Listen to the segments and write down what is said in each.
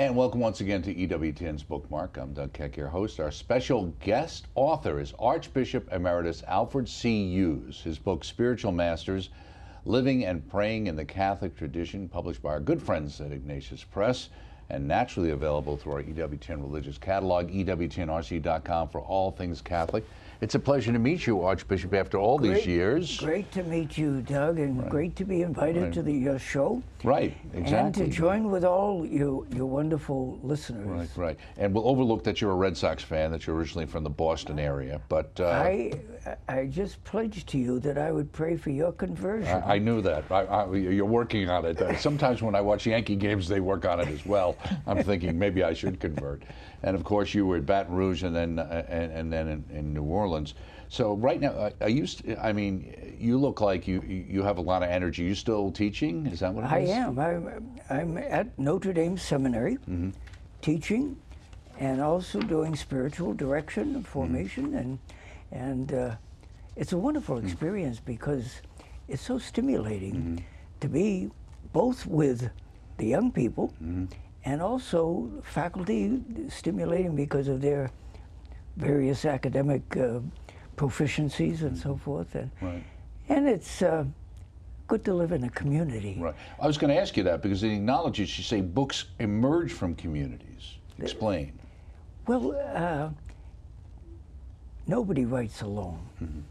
And welcome once again to EWTN's Bookmark. I'm Doug Keck, your host. Our special guest author is Archbishop Emeritus Alfred C. Hughes. His book, Spiritual Masters, Living and Praying in the Catholic Tradition, published by our good friends at Ignatius Press, and naturally available through our EWTN Religious Catalog, EWTNRC.com, for all things Catholic. It's a pleasure to meet you, Archbishop, after all these years. Great to meet you, Doug, and great to be invited to the show. Right, exactly. And to join with all your wonderful listeners. Right. And we'll overlook that you're a Red Sox fan, that you're originally from the Boston area, but... I just pledged to you that I would pray for your conversion. I knew that. You're working on it. Sometimes when I watch Yankee games, they work on it as well. I'm thinking maybe I should convert. And of course, you were at Baton Rouge and then in New Orleans. So right now, you look like you have a lot of energy. You still teaching? Is that what it is? I am. I'm at Notre Dame Seminary, teaching, and also doing spiritual direction and formation, and it's a wonderful experience because it's so stimulating to be both with the young people and also faculty, stimulating because of their various academic proficiencies and so forth. And it's good to live in a community. Right. I was going to ask you that because in Acknowledges, you say books emerge from communities. Explain. Well, nobody writes alone.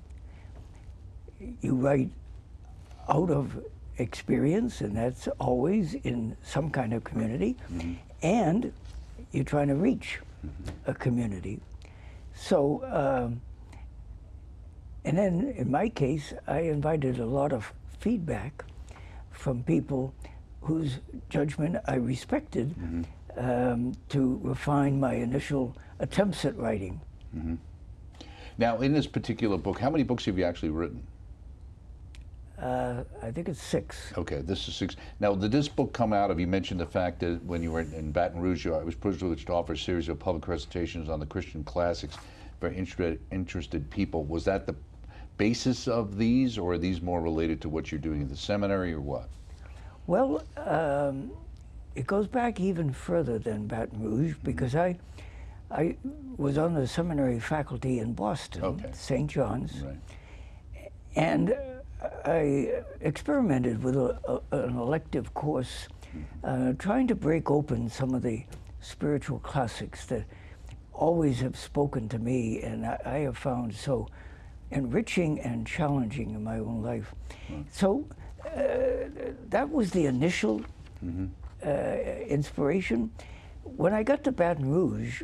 You write out of experience, and that's always in some kind of community, and you're trying to reach a community. So, and then in my case, I invited a lot of feedback from people whose judgment I respected to refine my initial attempts at writing. Now, in this particular book, how many books have you actually written? I think it's 6. Okay, this is 6. Now, did this book come out of, you mentioned the fact that when you were in Baton Rouge, I was privileged to offer a series of public recitations on the Christian classics for interested people. Was that the basis of these, or are these more related to what you're doing at the seminary, or what? Well, it goes back even further than Baton Rouge, because I was on the seminary faculty in Boston, St. John's, and I experimented with an elective course, trying to break open some of the spiritual classics that always have spoken to me, and I have found so enriching and challenging in my own life. So that was the initial inspiration. When I got to Baton Rouge,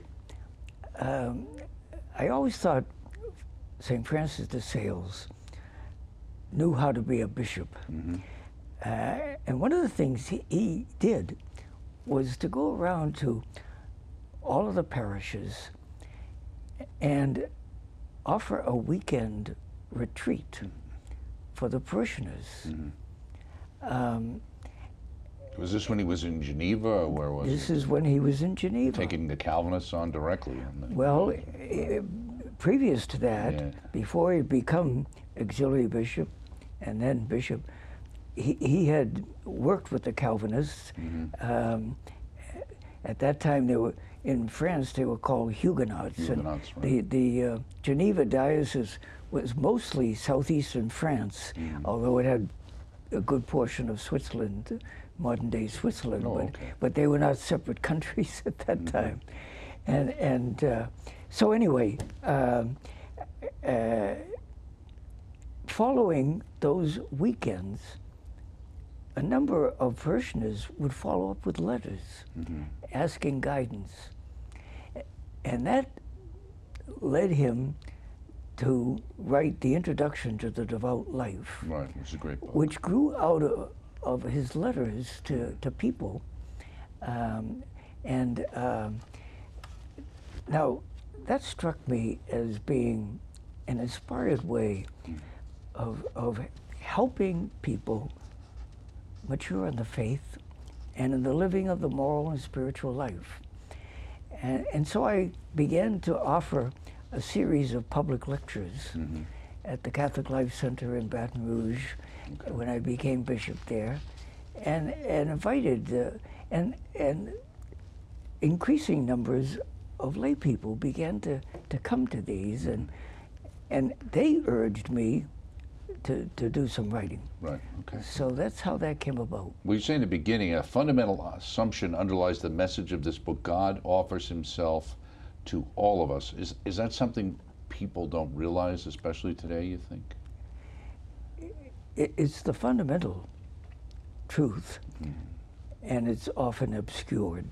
I always thought St. Francis de Sales knew how to be a bishop. And one of the things he did was to go around to all of the parishes and offer a weekend retreat for the parishioners. Was this when he was in Geneva, or where was This is when he was in Geneva. Taking the Calvinists on directly? Well, previous to that, before he become auxiliary bishop and then bishop, he had worked with the Calvinists. At that time, they were in France. They were called Huguenots. Huguenots, the Geneva diocese was mostly southeastern France, although it had a good portion of Switzerland, modern-day Switzerland. But they were not separate countries at that time. And so anyway, following those weekends, a number of parishioners would follow up with letters asking guidance. And that led him to write the Introduction to the Devout Life. Right, which is a great book. Which grew out of his letters to people. Now, that struck me as being an inspired way of helping people mature in the faith and in the living of the moral and spiritual life. And so I began to offer a series of public lectures at the Catholic Life Center in Baton Rouge when I became bishop there, and invited, and increasing numbers of lay people began to come to these, and they urged me to do some writing. Right, okay. So that's how that came about. Well, you say in the beginning, a fundamental assumption underlies the message of this book. God offers himself to all of us. Is that something people don't realize, especially today, you think? It's the fundamental truth, and it's often obscured.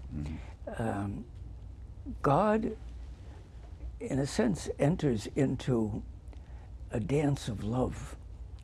God, in a sense, enters into a dance of love,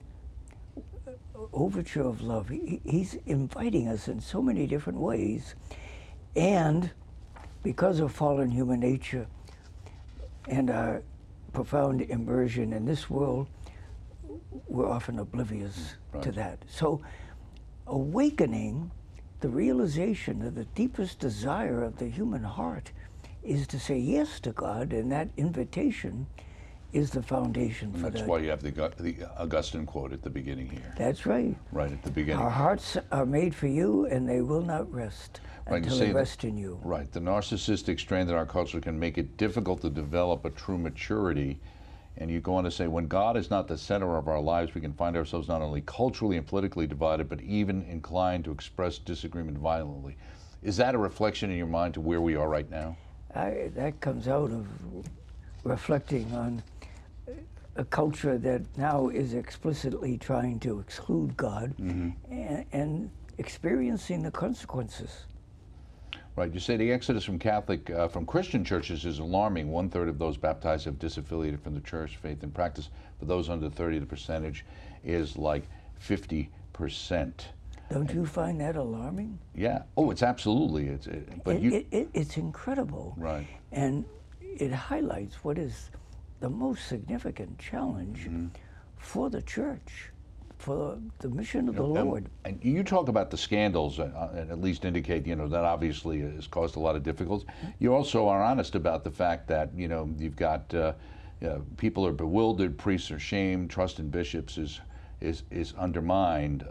overture of love. He's inviting us in so many different ways, and because of fallen human nature and our profound immersion in this world, we're often oblivious to that. So awakening the realization of the deepest desire of the human heart is to say yes to God, and that invitation is the foundation for that. That's why you have the Augustine quote at the beginning here. That's right. Right at the beginning. Our hearts are made for you, and they will not rest until they rest in you. Right. The narcissistic strand in our culture can make it difficult to develop a true maturity. And you go on to say, when God is not the center of our lives, we can find ourselves not only culturally and politically divided, but even inclined to express disagreement violently. Is that a reflection in your mind to where we are right now? That comes out of reflecting on a culture that now is explicitly trying to exclude God and experiencing the consequences. Right. You say the exodus from Christian churches is alarming. 1/3 of those baptized have disaffiliated from the church, faith, and practice. For those under 30, the percentage is like 50%. Don't you find that alarming? Yeah. Oh, it's absolutely. It's incredible. Right. And it highlights what is the most significant challenge for the church, for the mission of the Lord. And you talk about the scandals, and at least indicate, that obviously has caused a lot of difficulties. You also are honest about the fact that, you've got people are bewildered, priests are shamed, trust in bishops is undermined.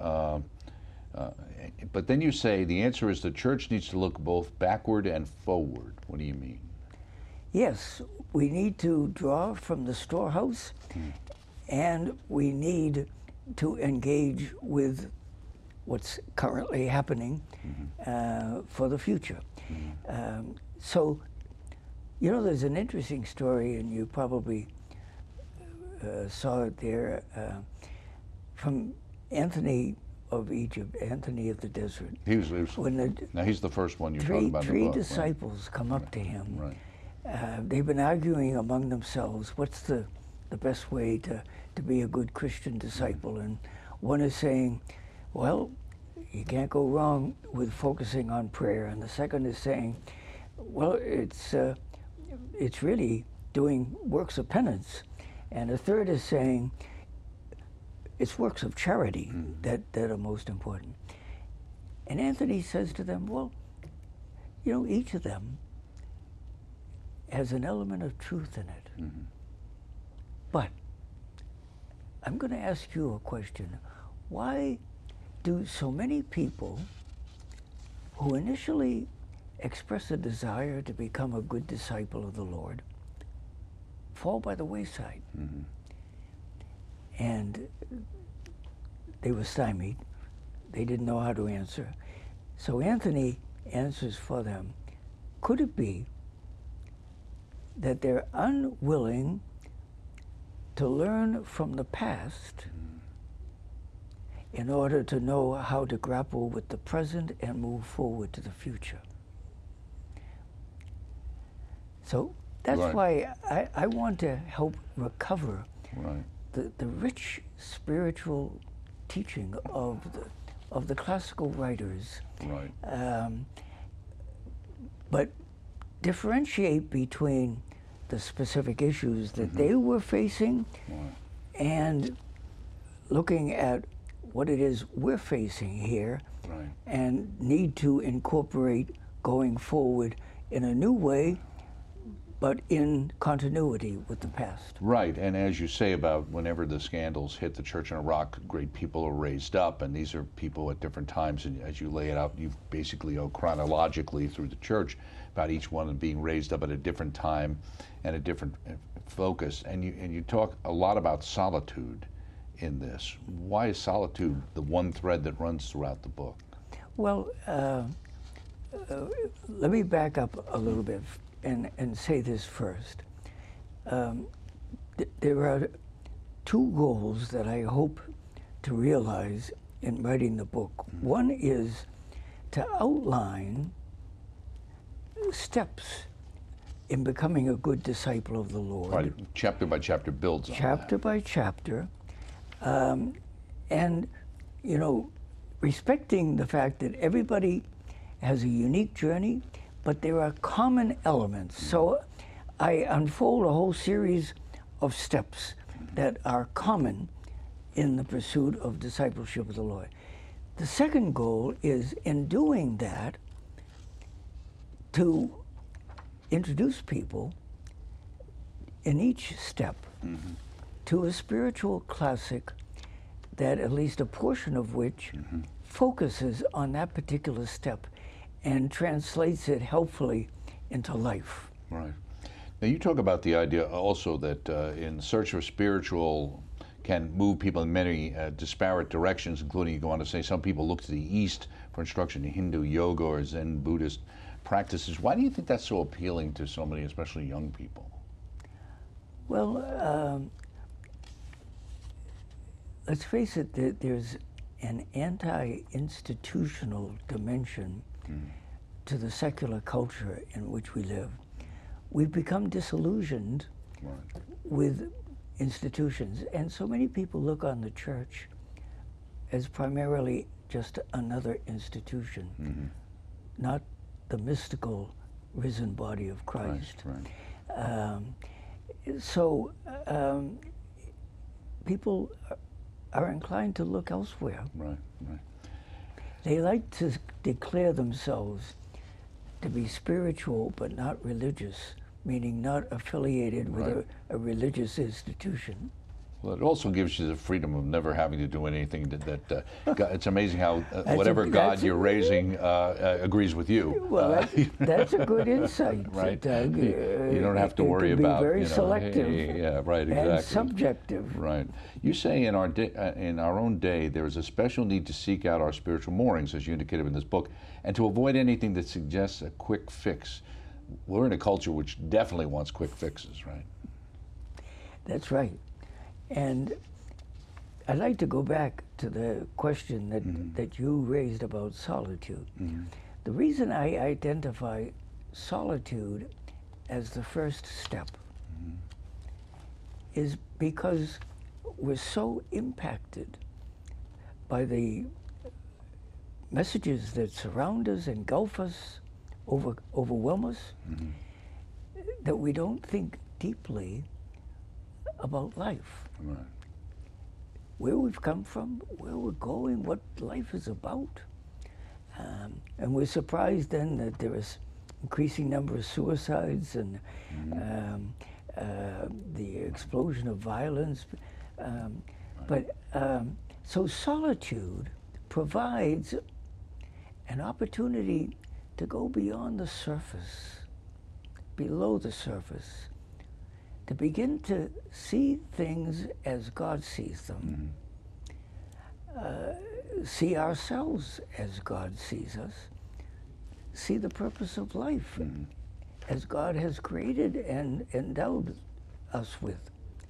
But then you say the answer is the church needs to look both backward and forward. What do you mean? Yes, we need to draw from the storehouse, and we need to engage with what's currently happening for the future. So, there's an interesting story, and you probably saw it there, from Anthony of Egypt, Anthony of the Desert. Now he's the first one you're talking about in the book. Three disciples come up to him. Right. They've been arguing among themselves, what's the best way to be a good Christian disciple? And one is saying, well, you can't go wrong with focusing on prayer. And the second is saying, well, it's really doing works of penance. And the third is saying, it's works of charity that are most important. And Anthony says to them, well, each of them has an element of truth in it. But I'm going to ask you a question. Why do so many people who initially express a desire to become a good disciple of the Lord fall by the wayside? And they were stymied. They didn't know how to answer. So Anthony answers for them. Could it be that they're unwilling to learn from the past in order to know how to grapple with the present and move forward to the future? So that's why I want to help recover the rich spiritual teaching of the classical writers, but differentiate between the specific issues that they were facing and looking at what it is we're facing here and need to incorporate going forward in a new way, but in continuity with the past. Right, and as you say about whenever the scandals hit the church in Iraq, great people are raised up, and these are people at different times, and as you lay it out, you basically go chronologically through the church. about each one and being raised up at a different time and a different focus. And you talk a lot about solitude in this. Why is solitude the one thread that runs throughout the book? Well, let me back up a little bit and say this first. There are two goals that I hope to realize in writing the book. One is to outline steps in becoming a good disciple of the Lord. Right, chapter by chapter builds on chapter that. by chapter. And, you know, respecting the fact that everybody has a unique journey, but there are common elements. So I unfold a whole series of steps that are common in the pursuit of discipleship of the Lord. The second goal is, in doing that, to introduce people in each step to a spiritual classic that at least a portion of which focuses on that particular step and translates it helpfully into life. Right. Now you talk about the idea also that in search for spiritual can move people in many disparate directions, including, you go on to say, some people look to the East for instruction in Hindu yoga or Zen Buddhist practices. Why do you think that's so appealing to so many, especially young people? Well, let's face it, there's an anti-institutional dimension to the secular culture in which we live. We've become disillusioned with institutions, and so many people look on the church as primarily just another institution, not the mystical risen body of Christ. So people are inclined to look elsewhere. They like to declare themselves to be spiritual but not religious, meaning not affiliated with a religious institution. Well, it also gives you the freedom of never having to do anything that it's amazing how whatever God you're raising agrees with you. Well, that's a good insight, right? Doug. You don't have to worry about, very selective, yeah, right, exactly, and subjective. Right. You say in our own day there is a special need to seek out our spiritual moorings, as you indicated in this book, and to avoid anything that suggests a quick fix. We're in a culture which definitely wants quick fixes, right? That's right. And I'd like to go back to the question that you raised about solitude. The reason I identify solitude as the first step is because we're so impacted by the messages that surround us, engulf us, overwhelm us, that we don't think deeply about life. Where we've come from, where we're going, what life is about. And we're surprised then that there is increasing number of suicides and the explosion of violence. So solitude provides an opportunity to go beyond the surface, below the surface, to begin to see things as God sees them, see ourselves as God sees us, see the purpose of life as God has created and endowed us with.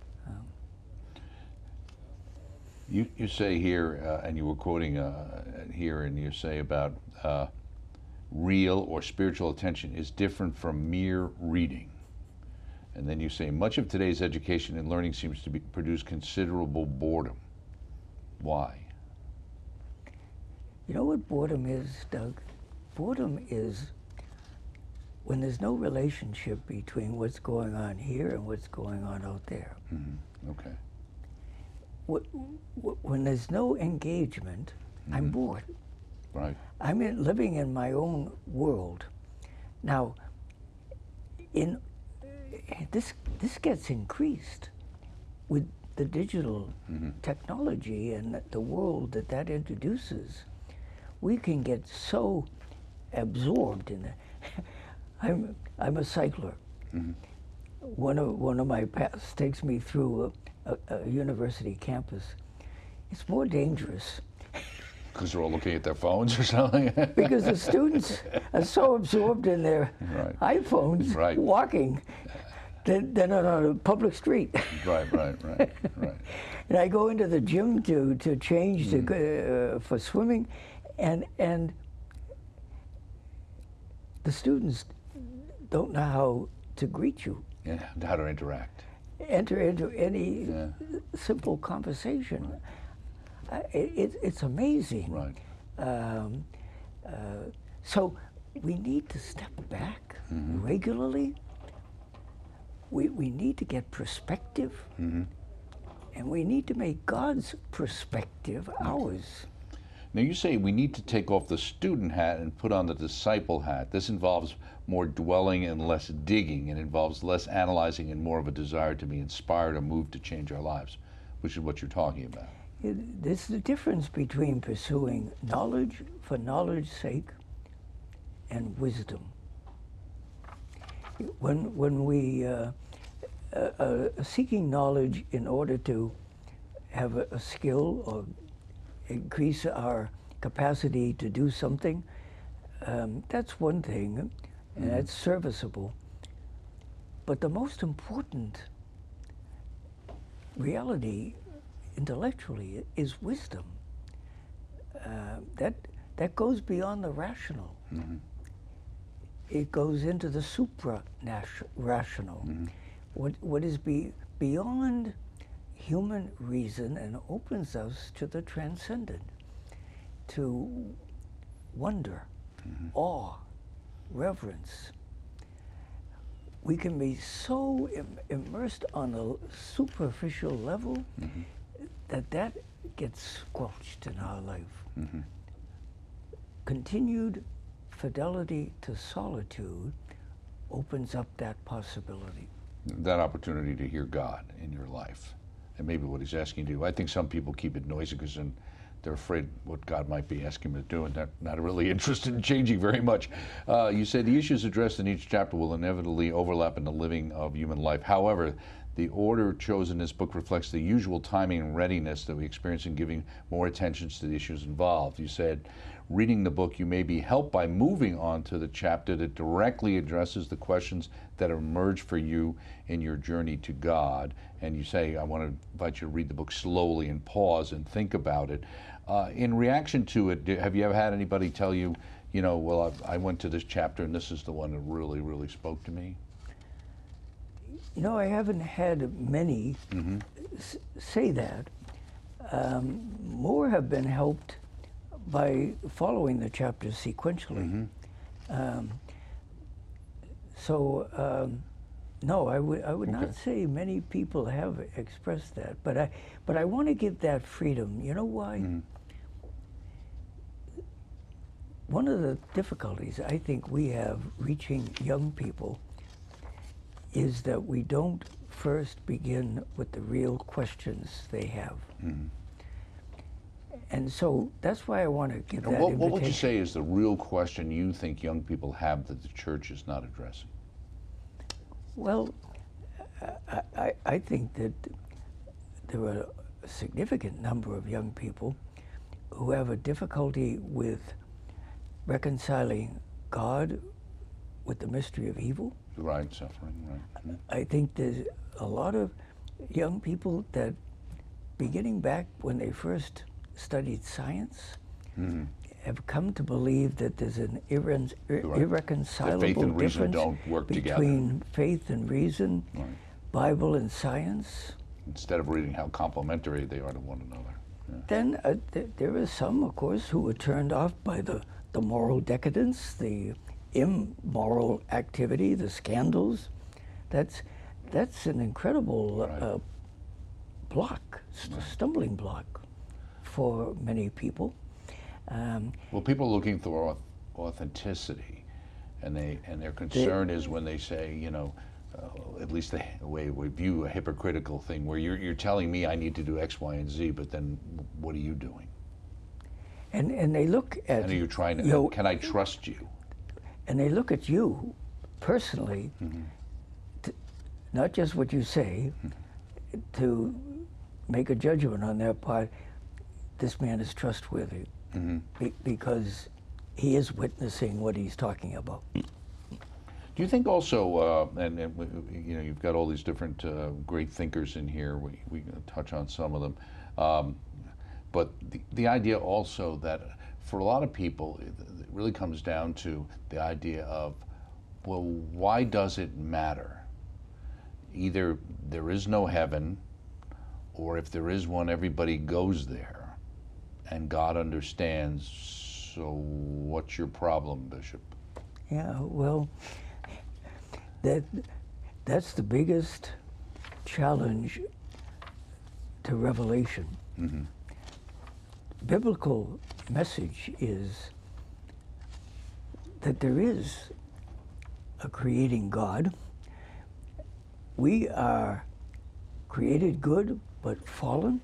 You say here, and you were quoting here, and you say about real or spiritual attention is different from mere reading. And then you say, much of today's education and learning seems to produce considerable boredom. Why? You know what boredom is, Doug? Boredom is when there's no relationship between what's going on here and what's going on out there. Okay. When there's no engagement, I'm bored. Right. I'm living in my own world. Now, this gets increased with the digital technology and the world that introduces. We can get so absorbed in it. I'm a cycler. Mm-hmm. One of my paths takes me through a university campus. It's more dangerous. Because they're all looking at their phones or something? Because the students are so absorbed in their iPhones walking than on a public street. Right. And I go into the gym to change for swimming, and the students don't know how to greet you. Yeah, how to interact. Enter into any simple conversation. It's amazing. Right. So we need to step back regularly. We need to get perspective, and we need to make God's perspective ours. Now you say we need to take off the student hat and put on the disciple hat. This involves more dwelling and less digging. It involves less analyzing and more of a desire to be inspired or moved to change our lives, which is what you're talking about. There's the difference between pursuing knowledge for knowledge's sake and wisdom. When we seeking knowledge in order to have a skill or increase our capacity to do something, that's one thing, and that's serviceable. But the most important reality intellectually is wisdom. That goes beyond the rational. It goes into the supra-rational. What is beyond human reason and opens us to the transcendent, to wonder, awe, reverence. We can be so immersed on a superficial level that gets squelched in our life. Continued fidelity to solitude opens up that possibility. That opportunity to hear God in your life, and maybe what He's asking you to do. I think some people keep it noisy because then they're afraid what God might be asking them to do, and they're not really interested in changing very much. You say the issues addressed in each chapter will inevitably overlap in the living of human life. However, the order chosen in this book reflects the usual timing and readiness that we experience in giving more attention to the issues involved. You said, reading the book, you may be helped by moving on to the chapter that directly addresses the questions that emerge for you in your journey to God. And you say, I want to invite you to read the book slowly and pause and think about it. In reaction to it, have you ever had anybody tell you, well, I went to this chapter and this is the one that really, really spoke to me? I haven't had many say that. More have been helped by following the chapters sequentially. No, I would not say many people have expressed that, but I want to give that freedom. You know why? One of the difficulties I think we have reaching young people is that we don't first begin with the real questions they have. And so that's why I want to give that invitation. What would you say is the real question you think young people have that the church is not addressing? Well, I think that there are a significant number of young people who have a difficulty with reconciling God with the mystery of evil. Right, suffering, right. I think there's a lot of young people that, beginning back when they first studied science, have come to believe that there's an irreconcilable faith and reason difference don't work between faith and reason, Bible and science. Instead of reading how complementary they are to one another. Then there are some, of course, who were turned off by the moral decadence, the immoral activity, the scandals. That's an incredible block, stumbling block for many people. Well, people are looking for authenticity, and their concern is when they say, at least the way we view a hypocritical thing, where you're telling me I need to do X, Y, and Z, but then what are you doing? And they look at. And are you trying to? Can I trust you? And they look at you personally, not just what you say, to make a judgment on their part, this man is trustworthy because he is witnessing what he's talking about. Do you think also, and you know, you've got all these different great thinkers in here. We can touch on some of them, but the idea also that for a lot of people, it really comes down to the idea of, well, why does it matter? Either there is no heaven, or if there is one, everybody goes there, and God understands. So, what's your problem, Bishop? Yeah, well, that's the biggest challenge to revelation. Biblical message is that there is a creating God. We are created good, but fallen.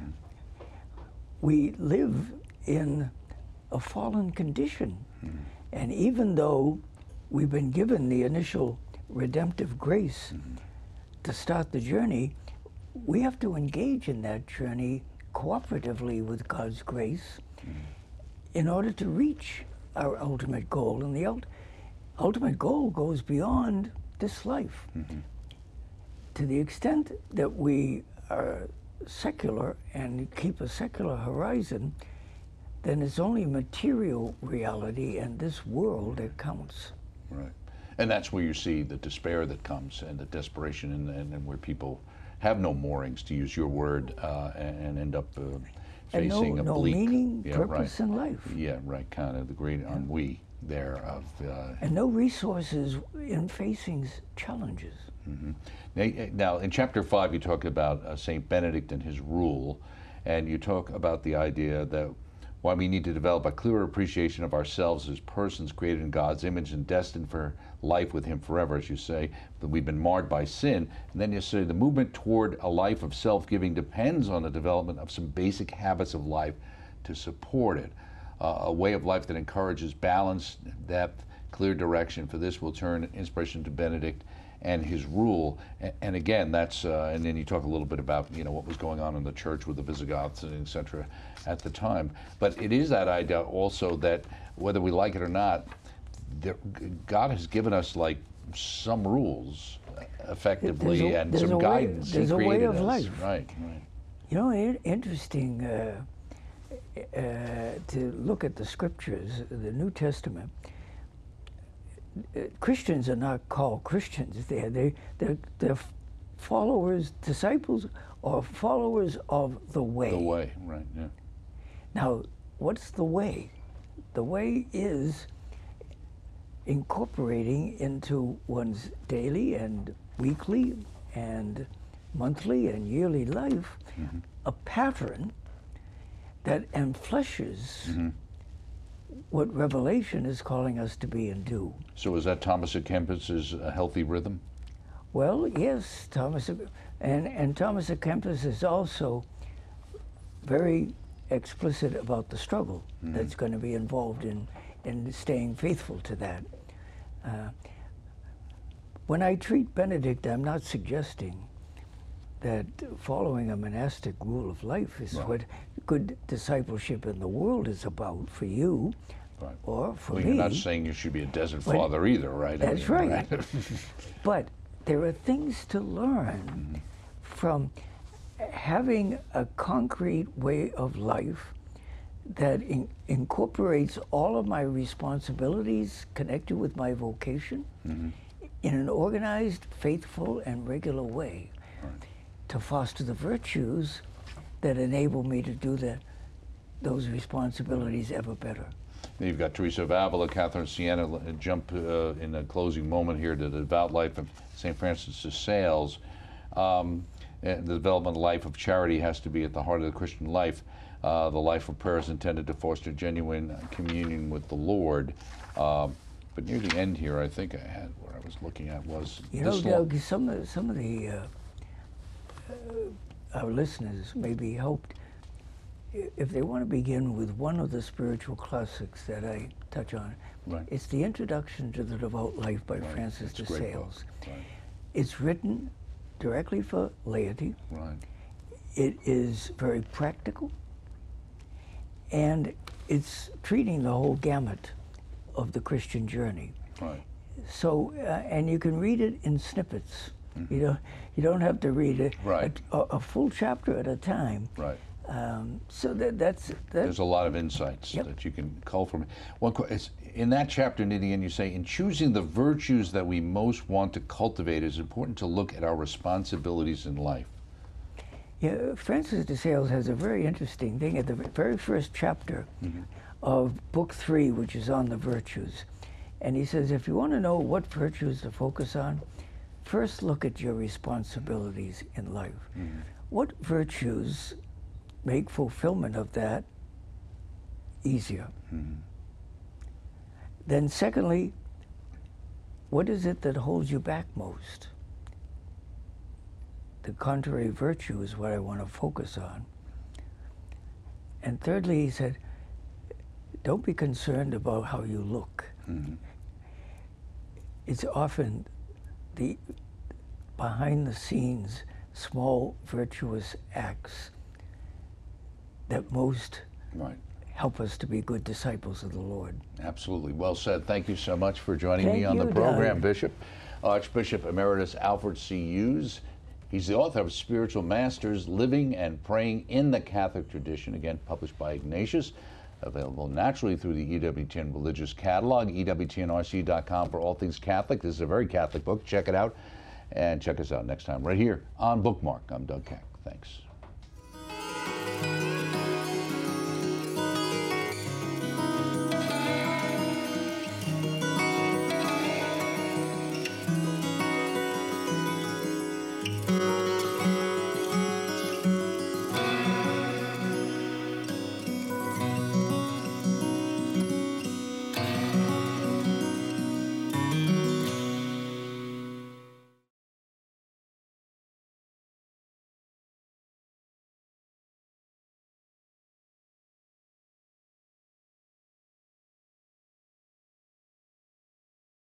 We live in a fallen condition. And even though we've been given the initial redemptive grace to start the journey, we have to engage in that journey cooperatively with God's grace in order to reach our ultimate goal. And the ultimate goal goes beyond this life. To the extent that we are secular and keep a secular horizon, then it's only material reality and this world that counts. Right. And that's where you see the despair that comes and the desperation and where people have no moorings, to use your word, and end up facing a bleak... no meaning, purpose in life. Yeah, right, kind of the great ennui there of... and no resources in facing challenges. Now, in chapter 5, you talk about St. Benedict and his rule, and you talk about the idea that why we need to develop a clearer appreciation of ourselves as persons created in God's image and destined for life with him forever, as you say, that we've been marred by sin. And then you say the movement toward a life of self-giving depends on the development of some basic habits of life to support it. A way of life that encourages balance, depth, clear direction. For this, we'll turn inspiration to Benedict and his rule. And again, that's, and then you talk a little bit about, you know, what was going on in the church with the Visigoths and et cetera at the time. But it is that idea also that whether we like it or not, God has given us like some rules effectively and some guidance. There's a way of life. Right, right. You know, interesting to look at the scriptures, the New Testament. Christians are not called Christians there. They're followers, disciples, or followers of the way. The way, right, yeah. Now, what's the way? The way is incorporating into one's daily and weekly and monthly and yearly life a pattern that enfleshes what Revelation is calling us to be and do. So is that Thomas à Kempis's healthy rhythm? Well, yes, Thomas, and Thomas à Kempis is also very explicit about the struggle that's going to be involved in staying faithful to that. When I treat Benedict, I'm not suggesting that following a monastic rule of life is what good discipleship in the world is about for you or for me. You're not saying you should be a desert father either, right? That's right. But there are things to learn from having a concrete way of life that incorporates all of my responsibilities connected with my vocation in an organized, faithful, and regular way to foster the virtues that enable me to do those responsibilities ever better. Then you've got Teresa of Avila, Catherine of Siena. Jump in a closing moment here to the devout life of St. Francis de Sales. And the development of life of charity has to be at the heart of the Christian life. The life of prayer is intended to foster genuine communion with the Lord. But near the end here, I think I had what I was looking at was... You know, Doug, some of the our listeners may be helped if they want to begin with one of the spiritual classics that I touch on, right. it's The Introduction to the Devout Life by Francis de Sales. Right. It's written directly for laity. Right. It is very practical, and it's treating the whole gamut of the Christian journey. Right. So, and you can read it in snippets. You don't have to read a full chapter at a time. Right. So that's there's a lot of insights that you can cull from it. In that chapter, near the end, you say, in choosing the virtues that we most want to cultivate, it's important to look at our responsibilities in life. Yeah, Francis de Sales has a very interesting thing at the very first chapter of Book 3, which is on the virtues. And he says, if you want to know what virtues to focus on, first look at your responsibilities in life. What virtues make fulfillment of that easier? Then secondly, what is it that holds you back most? The contrary virtue is what I want to focus on. And thirdly, he said, don't be concerned about how you look. It's often the behind the scenes, small virtuous acts that most help us to be good disciples of the Lord. Absolutely. Well said. Thank you so much for joining me on the program, Doug. Bishop. Archbishop Emeritus Alfred C. Hughes. He's the author of Spiritual Masters, Living and Praying in the Catholic Tradition, again, published by Ignatius, available naturally through the EWTN Religious Catalog, EWTNRC.com for all things Catholic. This is a very Catholic book. Check it out, and check us out next time right here on Bookmark. I'm Doug Keck. Thanks.